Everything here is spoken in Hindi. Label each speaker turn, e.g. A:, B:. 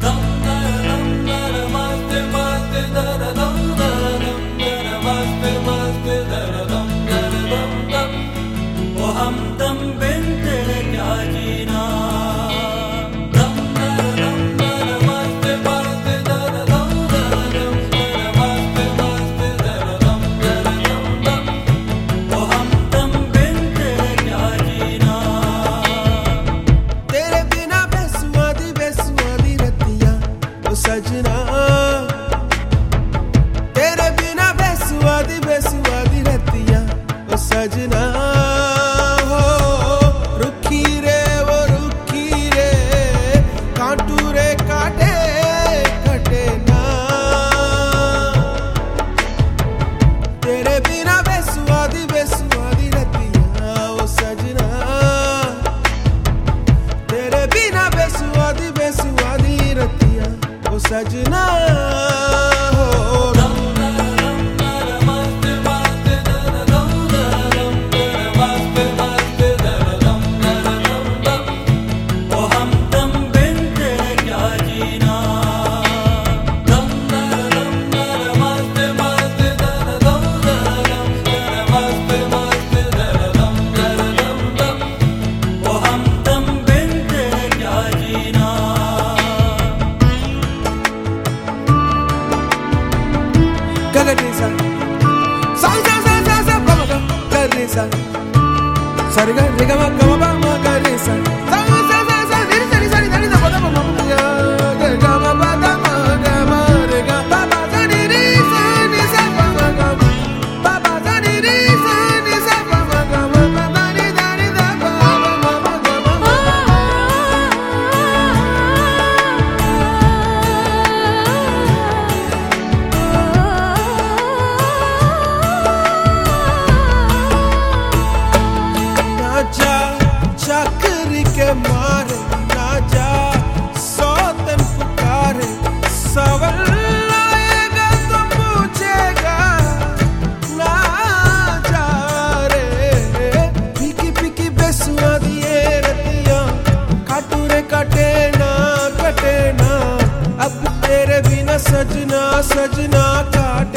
A: हमदम बिन तेरे क्या जीना।
B: सजना तेरे बिना बेसुआदी बेसुआदी रहतिया ओ सजना हो रुखी रे वो रुखी रे कांटू रे काटे कटे ना तेरे बिना बेसुआदी बेसुआदी रहतिया ओ सजना तेरे बिना बेसुआदी बेसुआदी रहतिया ओ सजना हो
A: हमदम बिन तेरे क्या जीना। हमदम बिन तेरे क्या जीना।
B: Gagadisa, sa sa sa sa sa ba ba gagadisa, sa riga riga ma ga ma ba gagadisa, sa sa sa sa diri diri diri diri da ba da ba ma ga ga ma ba da ma ga ma riga ba ba da diri sa ni sa ba ma ga ba ba da diri sa ni sa ba ma ga ma ba da ni da ni da ba ma ma ga ma चाकरी के मारे ना जा सौतन पुकारे सवाल आएगा तो पूछेगा ना जा रे पीकी पीकी बेसुआदी ये रतिया काटू रे काटे ना अब तेरे बिना सजना सजना काट